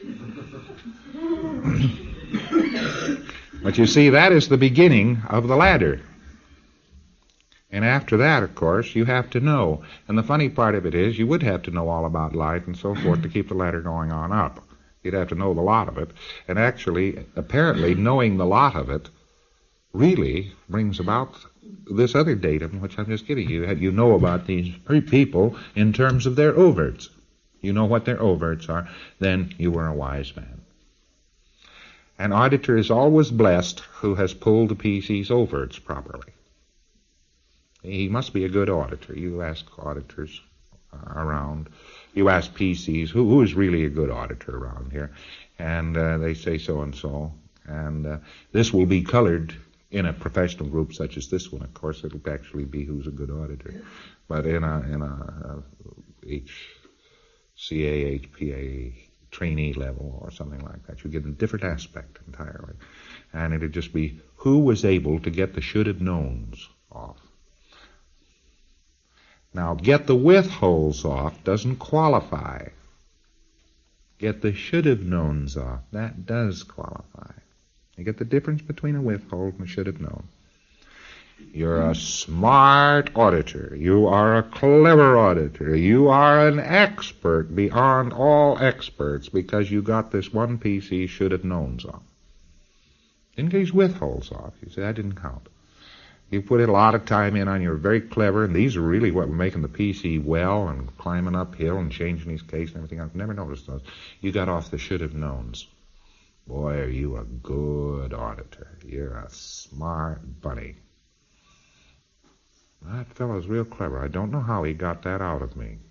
But you see, that is the beginning of the ladder. And after that, of course, you have to know. And the funny part of it is you would have to know all about life and so forth to keep the ladder going on up. You'd have to know the lot of it. And actually, apparently, knowing the lot of it really brings about this other datum, which I'm just giving you. You know about these people in terms of their overts. You know what their overts are. Then you were a wise man. An auditor is always blessed who has pulled the PC's overts properly. He must be a good auditor. You ask auditors around. You ask PCs, who is really a good auditor around here? And they say so-and-so. And this will be colored in a professional group such as this one. Of course, it'll actually be who's a good auditor. But in a HCA, HPA trainee level or something like that, you get a different aspect entirely. And it'd just be who was able to get the should-have-knowns off. Now, get the withholds off doesn't qualify. Get the should-have-knowns off. That does qualify. You get the difference between a withhold and a should-have-known. You're a smart auditor. You are a clever auditor. You are an expert beyond all experts because you got this one PC should-have-knowns off. Didn't get his withholds off. You say, that didn't count. You put a lot of time in on, you're very clever, and these are really what were making the PC well and climbing uphill and changing his case and everything else. Never noticed those. You got off the should-have-knowns. Boy, are you a good auditor. You're a smart bunny. That fellow's real clever. I don't know how he got that out of me.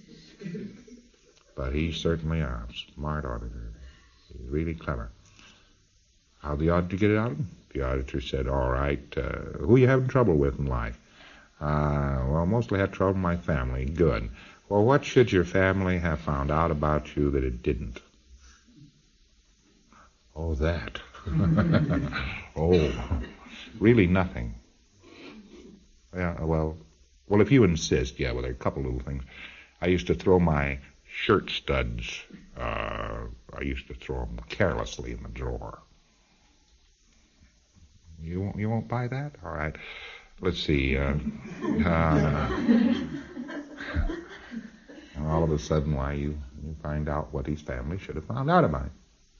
But he's certainly a smart auditor. He's really clever. How'd the auditor get it out of him? The auditor said, all right, who are you having trouble with in life? Well, mostly had trouble with my family. Good. Well, what should your family have found out about you that it didn't? Oh, that. Oh, really nothing. Yeah, well, if you insist, yeah, well, there are a couple little things. I used to throw my shirt studs, I used to throw them carelessly in the drawer. You won't buy that? All right. Let's see. And all of a sudden, why, you find out what his family should have found out about him.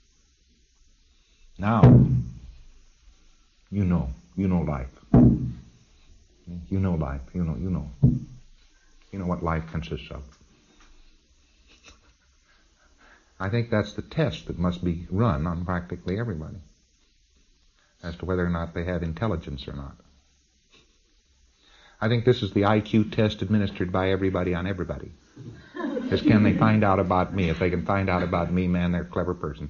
Now, you know life. You know life. You know what life consists of. I think that's the test that must be run on practically everybody, as to whether or not they have intelligence or not. I think this is the IQ test administered by everybody on everybody. Just can they find out about me? If they can find out about me, man, they're a clever person.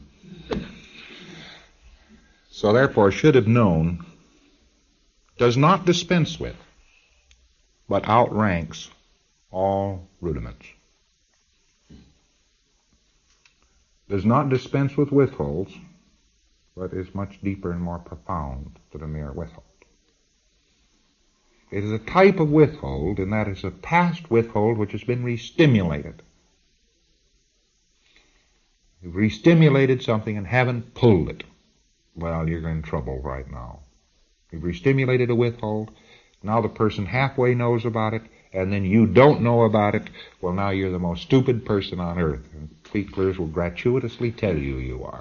So therefore, should have known does not dispense with, but outranks all rudiments. Does not dispense with withholds, but is much deeper and more profound than a mere withhold. It is a type of withhold, and that is a past withhold which has been re-stimulated. You've re-stimulated something and haven't pulled it. Well, you're in trouble right now. You've re-stimulated a withhold. Now the person halfway knows about it, and then you don't know about it. Well, now you're the most stupid person on earth. And tweaklers will gratuitously tell you are.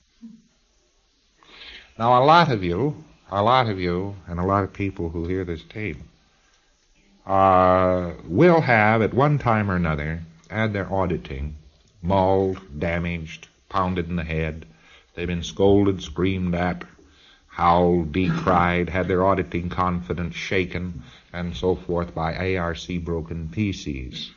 Now, a lot of you, and a lot of people who hear this tape, will have, at one time or another, had their auditing mauled, damaged, pounded in the head. They've been scolded, screamed at, howled, decried, had their auditing confidence shaken, and so forth by ARC broken PCs.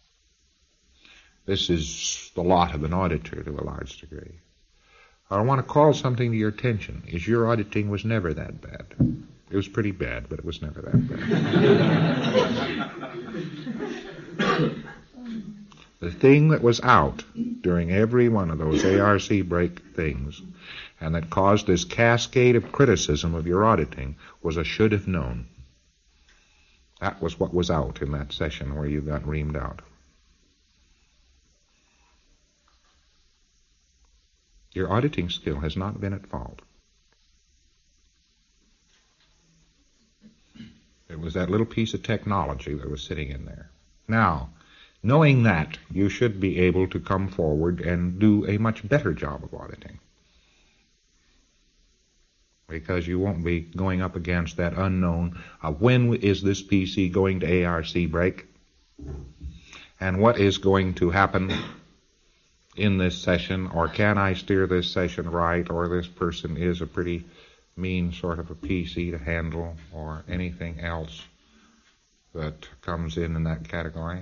This is the lot of an auditor to a large degree. I want to call something to your attention, is your auditing was never that bad. It was pretty bad, but it was never that bad. The thing that was out during every one of those ARC break things, and that caused this cascade of criticism of your auditing, was a should have known. That was what was out in that session where you got reamed out. Your auditing skill has not been at fault. was that little piece of technology that was sitting in there. Now, knowing that, you should be able to come forward and do a much better job of auditing. Because you won't be going up against that unknown of when is this PC going to ARC break, and what is going to happen in this session, or can I steer this session right, or this person is a pretty mean sort of a PC to handle, or anything else that comes in that category.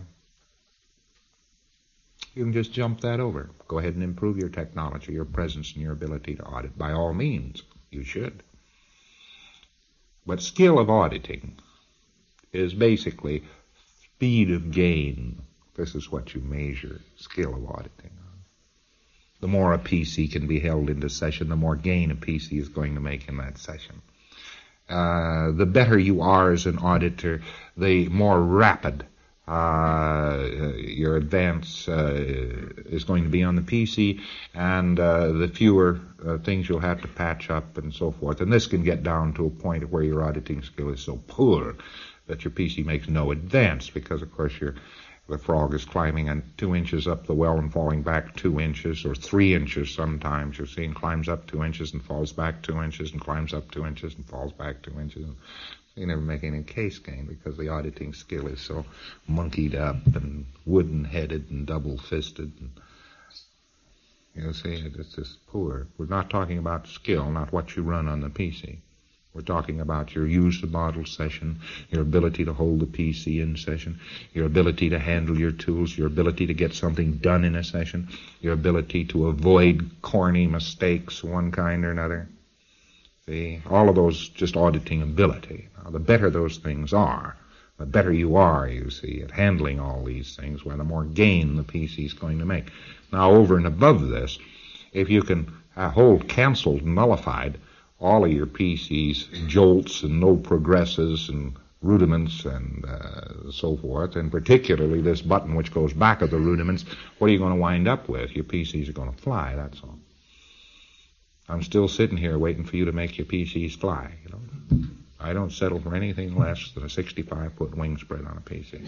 You can just jump that over. Go ahead and improve your technology, your presence, and your ability to audit. By all means, you should. But skill of auditing is basically speed of gain. This is what you measure skill of auditing. The more a PC can be held into session, the more gain a PC is going to make in that session. The better you are as an auditor, the more rapid your advance is going to be on the PC, and the fewer things you'll have to patch up and so forth. And this can get down to a point where your auditing skill is so poor that your PC makes no advance, because of course the frog is climbing 2 inches up the well and falling back 2 inches, or 3 inches sometimes. You're seeing climbs up 2 inches and falls back 2 inches, and climbs up 2 inches and falls back 2 inches. You never make any case gain because the auditing skill is so monkeyed up and wooden-headed and double-fisted. And, you see, it's just poor. We're not talking about skill, not what you run on the PC. We're talking about your use the model session, your ability to hold the PC in session, your ability to handle your tools, your ability to get something done in a session, your ability to avoid corny mistakes, one kind or another. See, all of those just auditing ability. Now, the better those things are, the better you are, you see, at handling all these things, well, the more gain the PC is going to make. Now, over and above this, if you can hold canceled, nullified, all of your PC's jolts and no progresses and rudiments and so forth, and particularly this button which goes back of the rudiments, what are you going to wind up with? Your PCs are going to fly, that's all. I'm still sitting here waiting for you to make your PCs fly, you know. I don't settle for anything less than a 65-foot wing spread on a PC.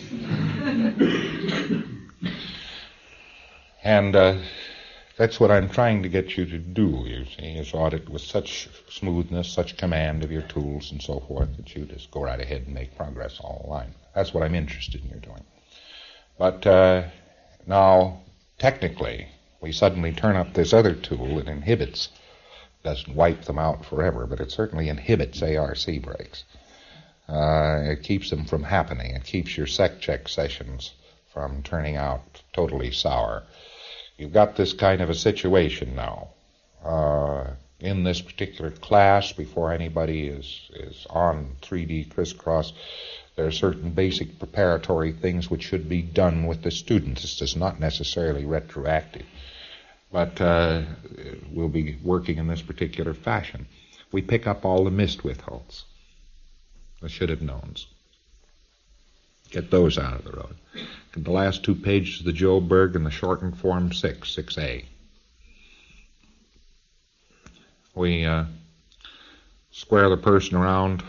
And that's what I'm trying to get you to do, you see, is audit with such smoothness, such command of your tools and so forth, that you just go right ahead and make progress all the line. That's what I'm interested in you doing. But now, technically, we suddenly turn up this other tool that inhibits, doesn't wipe them out forever, but it certainly inhibits ARC breaks. It keeps them from happening. It keeps your sec check sessions from turning out totally sour. You've got this kind of a situation now. In this particular class, before anybody is on 3D crisscross, there are certain basic preparatory things which should be done with the students. This is not necessarily retroactive, but we'll be working in this particular fashion. We pick up all the missed withholds, the should-have-knowns. Get those out of the road. The last 2 pages of the Joberg and the shortened form 6A. We square the person around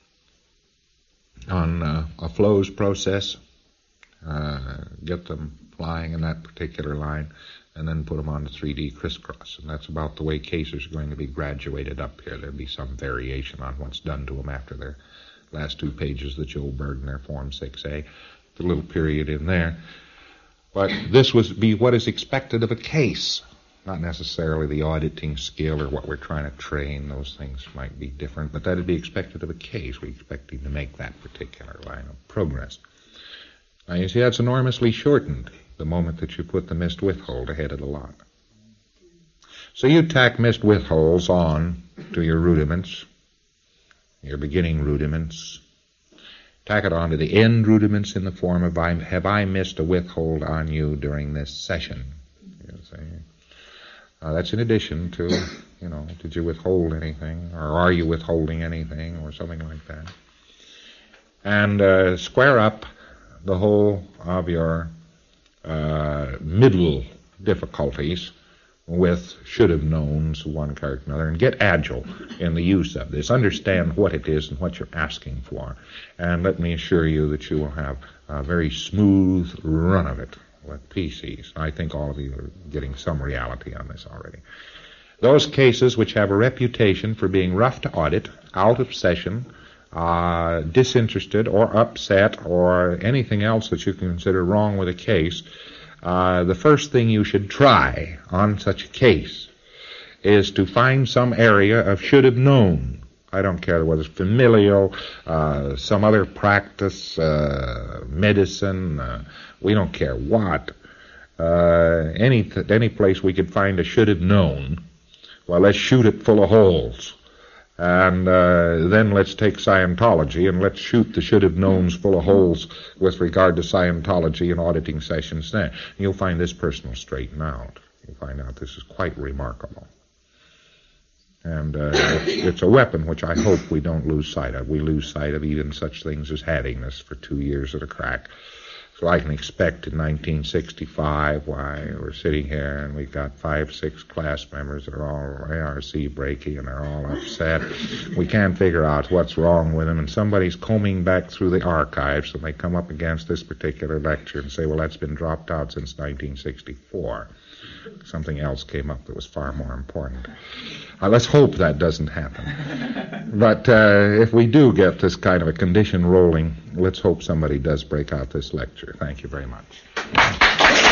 on a flows process, get them flying in that particular line, and then put them on the 3D crisscross. And that's about the way cases are going to be graduated up here. There'll be some variation on what's done to them after their last 2 pages of the Joberg and their Form 6A, the little period in there. But this would be what is expected of a case, not necessarily the auditing skill or what we're trying to train. Those things might be different, but that would be expected of a case. We expect him to make that particular line of progress. Now, you see, that's enormously shortened the moment that you put the missed withhold ahead of the lot. So you tack missed withholds on to your rudiments, your beginning rudiments. Tack it on to the end rudiments in the form of, have I missed a withhold on you during this session? You see. That's in addition to, did you withhold anything, or are you withholding anything, or something like that. And square up the whole of your middle difficulties with should-have-knowns of one character or another, and get agile in the use of this. Understand what it is and what you're asking for. And let me assure you that you will have a very smooth run of it with PCs. I think all of you are getting some reality on this already. Those cases which have a reputation for being rough to audit, out of session, disinterested or upset or anything else that you can consider wrong with a case, the first thing you should try on such a case is to find some area of should have known. I don't care whether it's familial, some other practice, medicine, we don't care what. Any place we could find a should have known, well, let's shoot it full of holes. And then let's take Scientology and let's shoot the should-have-knowns full of holes with regard to Scientology and auditing sessions there. You'll find this person will straighten out. You'll find out this is quite remarkable. And it's a weapon which I hope we don't lose sight of. We lose sight of even such things as having this for 2 years at a crack. So I can expect in 1965, why we're sitting here and we've got 5, 6 class members that are all ARC breaky and they're all upset. We can't figure out what's wrong with them, and somebody's combing back through the archives and they come up against this particular lecture and say, well, that's been dropped out since 1964. Something else came up that was far more important. Let's hope that doesn't happen. But if we do get this kind of a condition rolling, let's hope somebody does break out this lecture. Thank you very much.